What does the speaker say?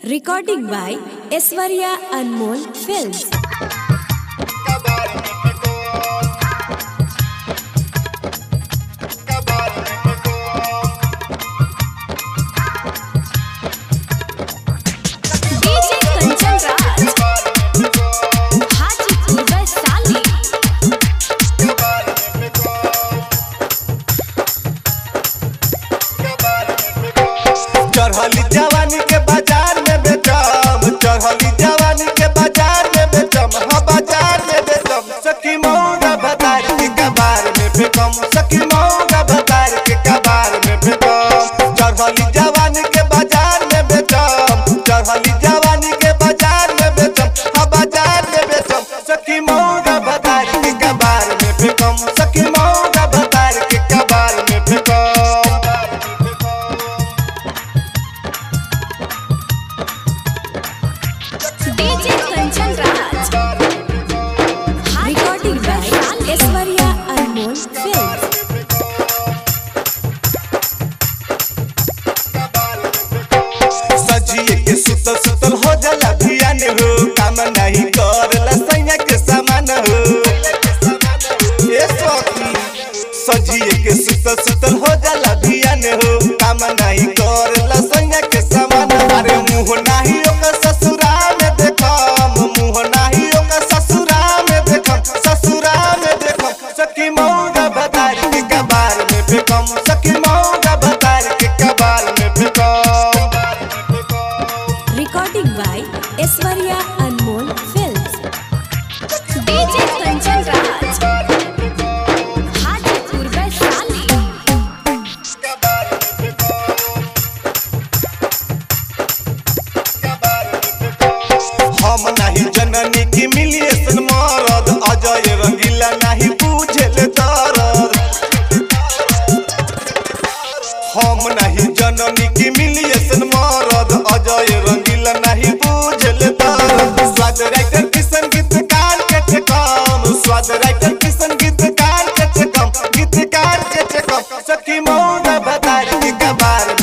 Recording by Eswarya Anmol Films. चढ़ली जवानी के बाजार में बेचम, चढ़ली जवानी के बाजार में बेचम, हाँ बाजार में बेचम। सखी मौगा बाजार के कबार में बेचम, सखी मौगा बाजार के कबार में बेचम। चढ़ली जवानी के बाजार में बेचम, चढ़ली जवानी के बाजार में बेचम, हाँ बाजार में बेचम। सखी मौगा बाजार के कबार में बेचम, सखी मौगा बाजार के कबार में बेचम। Recording by Eswarya Anmol Films. सजिए के सुतल सुतल हो जाला भियान हो, काम नहीं करला सैया के सामान हो। ये सखी सजिए के सुतल सुतल हो जाला भियान हो, काम नहीं करला सैया के सामान। अरे मुंह नहीं ओकर ससुरा में देखम, मुंह नहीं ओकर ससुरा में देखम, ससुरा में देखम। सखी मौगा बाजार के कबार में फेकम, सखी मौगा बाजार के कबार में फेकम। Recording by Eswarya Anmol Films. DJ Kanchan Raj. Hajipur Vaishali. हम नहीं जननी की मिली ऐसन मरद, अजय रंगीला नहीं बुझेल दर्द। हम नहीं जननी की मिली ऐसन मरद, अजय रंगीला नहीं बुझेल दर्द। स्वाद राइटर किशन गीतकार के ठेकम, स्वाद राइटर किशन गीतकार के ठेकम, गीतकार के ठेकम। सखी मौगा बाजार के कबार